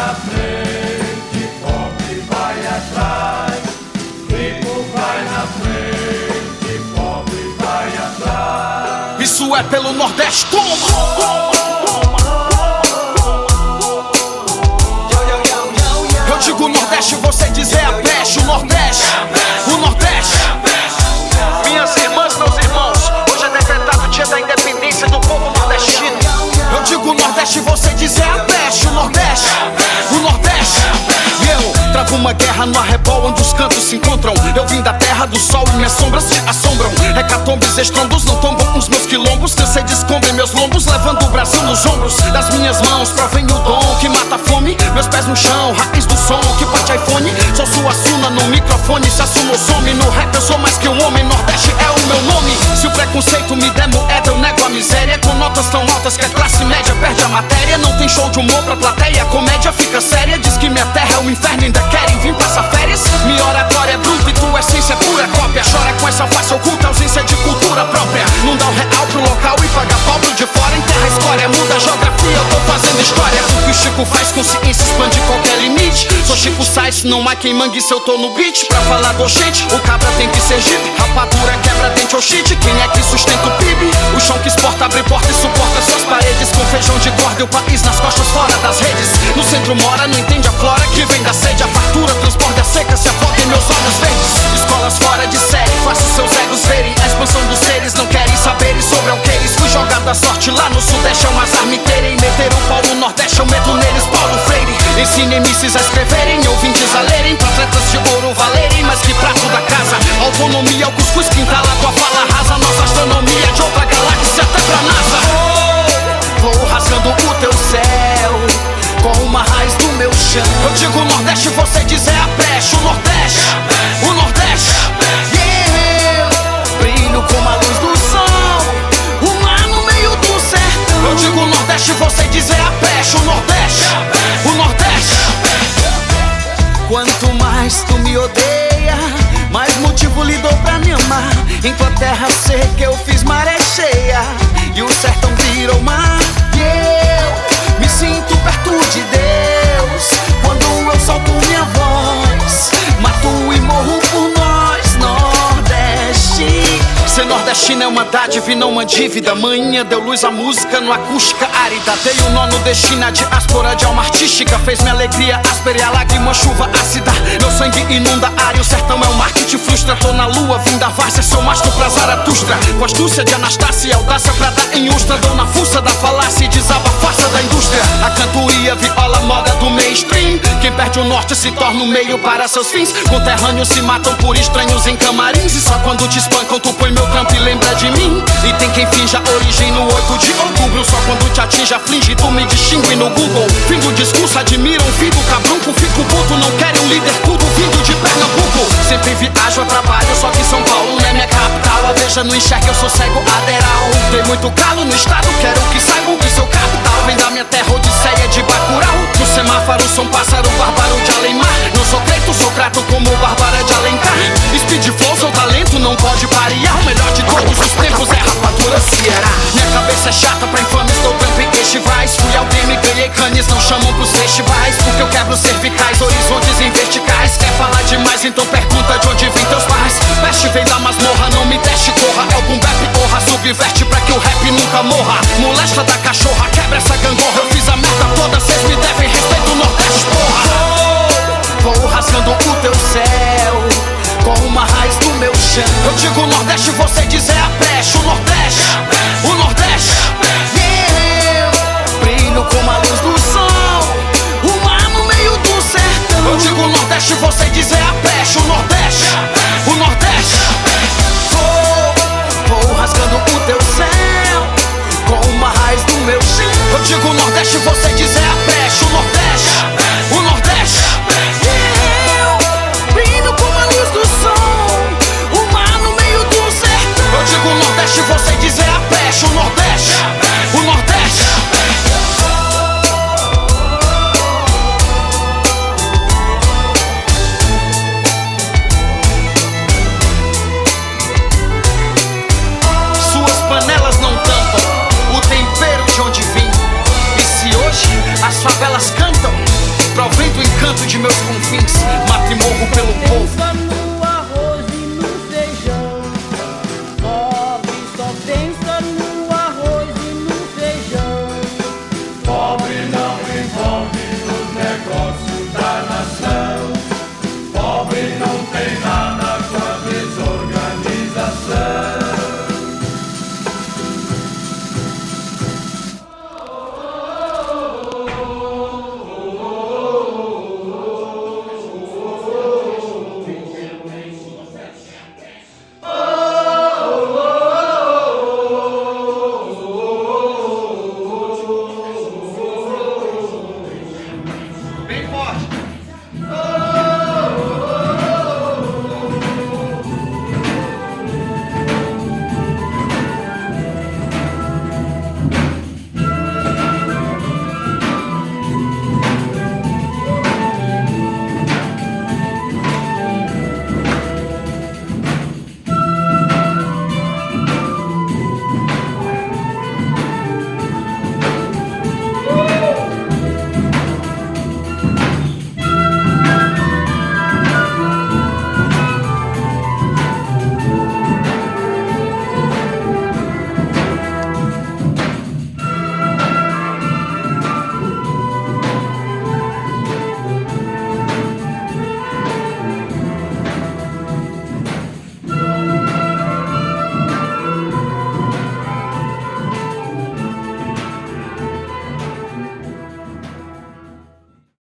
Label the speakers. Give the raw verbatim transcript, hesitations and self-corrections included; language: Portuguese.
Speaker 1: na frente, pobre vai atrás. Rico vai na frente, pobre vai atrás.
Speaker 2: Isso é pelo Nordeste, toma! Eu digo Nordeste, você diz é a peste. O Nordeste, o Nordeste. Minhas irmãs, meus irmãos, hoje é decretado o dia da independência do povo nordestino. Eu digo Nordeste, você diz é a peste. O Nordeste, o Nordeste. E eu trago uma guerra no arrebol onde os cantos se encontram. Eu vim da terra do sol e minhas sombras te assombram. Hecatombes, estrondos não tombam os meus quilombos. Cansei de esconder meus lombos, levando o Brasil nos ombros. Das minhas mãos provém o dom que mata a fome. Meus pés no chão, raiz do som que bate iPhone. Sou sua suna no microfone, se assumo some. No rap eu sou mais que um homem, Nordeste é o meu nome. Se o preconceito me der moeda, eu nego a miséria. Com notas tão altas que a classe média perde a matéria. Não tem show de humor pra plateia, a comédia fica séria. Diz que minha terra é o inferno, ainda querem vir passar férias. Minha oratória é bruta e tua essência é pura cópia. Chora com essa face oculta, ausência de cultura própria. Não dá o real pro local e paga pau pro de fora. Enterra a escória, muda a geografia, eu tô fazendo história. O que o Chico faz, consciência expande qualquer limite. Sou Chico Sainz, não há quem mangue se eu tô no beat. Pra falar do gente, o cabra tem que ser jipe. Rapadura, quebra dente ou shit, quem é que sustenta o P I B? O chão que exporta, abre porta e suporta suas paredes. Com feijão de corda e o país nas costas fora das redes. No centro mora, não entende a flora que vem da sede. A fartura transborda a seca, se afoga em meus olhos verdes. Escolas fora de série, faça seus egos verem. A expansão dos seres, não querem saberem sobre alqueires. Fui jogado à sorte lá no sudeste, é um azar me terem. Meter o pau no nordeste, eu meto neles Paulo Freire. Ensine M Cs a escreverem, ouvintes a lerem. Pra atletas de ouro valerem, mas que prato da casa. Autonomia é o cuscuz que entala tua fala rasa. Nossa astronomia é de outra galáxia até pra NASA. Vou, vou rasgando o teu céu com uma raiz do meu chão. Eu digo Nordeste, você diz é a peste. O Nordeste, o Nordeste. Yeah, brilho como a luz do sol, o mar no meio do sertão. Eu digo Nordeste, você diz é a peste. O Nordeste, o Nordeste. Quanto mais tu me odeia, mais motivo lhe dou pra me amar. Em tua terra seca eu fiz maré cheia e o sertão virou mar. E eu me sinto perto de Deus quando eu solto minha voz. Mato e morro por nós, Nordeste. Ser nordestino é uma dádiva e não uma dívida. Manhã deu luz à música no acústica árida. Dei o nó no destino, a diáspora de alma artística. Fez minha alegria áspera e a lágrima chuva ácida. Meu sangue inunda a área, o sertão é o mar que te frustra. Tô na lua, vim da várzea, sou mastro pra Zaratustra. Com astúcia de Anastácia, audácia pra dar em ustra. Dou na fuça da falácia e desaba a farsa da indústria. A cantoria viola a moda do mainstream. Quem perde o norte se torna o meio para seus fins. Conterrâneos se matam por estranhos em camarins. E só quando te espancam tu põe meu trampo e lembra de mim. E tem quem finja origem no oito de outubro. Só quando te atinge aflige, tu me distingue no Google. Fim do discurso, admiram o fim do cabrunco. Fico puto, não querem um líder tudo vindo de Pernambuco. Sempre viajo a trabalho, só que São Paulo não é minha capital. A veja não enxerga, eu sou cego aderal. Tem muito calo no estado, quero que saibam que sou capital. Vem da minha terra, odisseia de Bacurau. No semáforo, sou um pássaro bárbaro de Alemar. Não sou creito, sou crato como Bárbara de Alencar. Speed flow, seu talento não pode parear. O melhor de todos os tempos é rapadura Ceará. Minha cabeça é chata pra infames, dou trampo em estivais. Fui ao game, ganhei canes, não chamam pros festivais. Porque eu quebro cervicais, horizontes em verticais. Quer falar demais, então pergunta de onde vem teus pais. Peste vem da masmorra, não me deixe corra. É o boom bap, porra, subverte pra que o rap nunca morra. Molesta da cachorra, quebra essa gangorra. Eu fiz a merda toda, cês me devem respeito Nordeste, porra. Vou, vou rasgando o teu céu com uma raiz do meu chão. Eu digo Nordeste, você diz é a peste. O Nordeste, o Nordeste. Yeah, brilho como a luz do sol, o mar no meio do sertão. Eu digo Nordeste, você diz é a peste. O Nordeste, o Nordeste. Vou, vou rasgando o teu céu com uma raiz do meu chão. Eu digo Nordeste, você diz é a peste. O Nordeste, o Nordeste. Yeah, brilho como a luz do sol, o mar no meio do sertão. Eu digo aproveito o encanto de meus confins, mato e morro pelo povo.